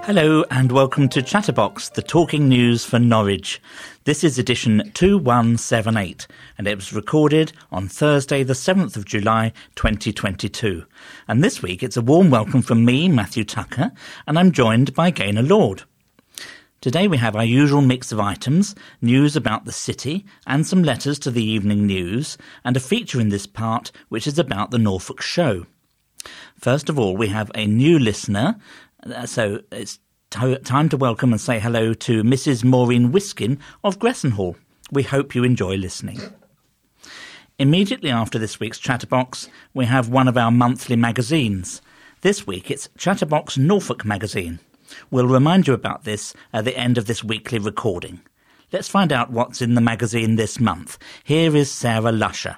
Hello and welcome to Chatterbox, the talking news for Norwich. This is edition 2178 and it was recorded on Thursday the 7th of July 2022. And this week it's a warm welcome from me, Matthew Tucker, and I'm joined by Gaynor Lord. Today we have our usual mix of items, news about the city and some letters to the evening news, and a feature in this part which is about the Norfolk show. First of all, we have a new listener, so it's time to welcome and say hello to Mrs. Maureen Whiskin of Gressenhall. We hope you enjoy listening. Immediately after this week's Chatterbox, we have one of our monthly magazines. This week it's Chatterbox Norfolk magazine. We'll remind you about this at the end of this weekly recording. Let's find out what's in the magazine this month. Here is Sarah Lusher.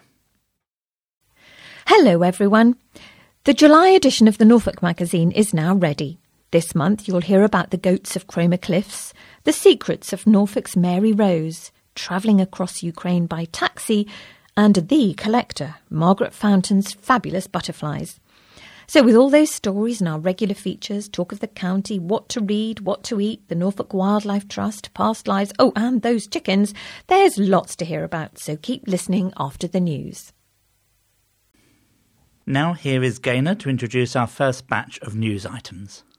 Hello everyone. The July edition of the Norfolk magazine is now ready. This month you'll hear about the goats of Cromer Cliffs, the secrets of Norfolk's Mary Rose, travelling across Ukraine by taxi, and the collector, Margaret Fountain's fabulous butterflies. So with all those stories and our regular features, talk of the county, what to read, what to eat, the Norfolk Wildlife Trust, past lives, and those chickens, there's lots to hear about, so keep listening after the news. Now here is Gaynor to introduce our first batch of news items.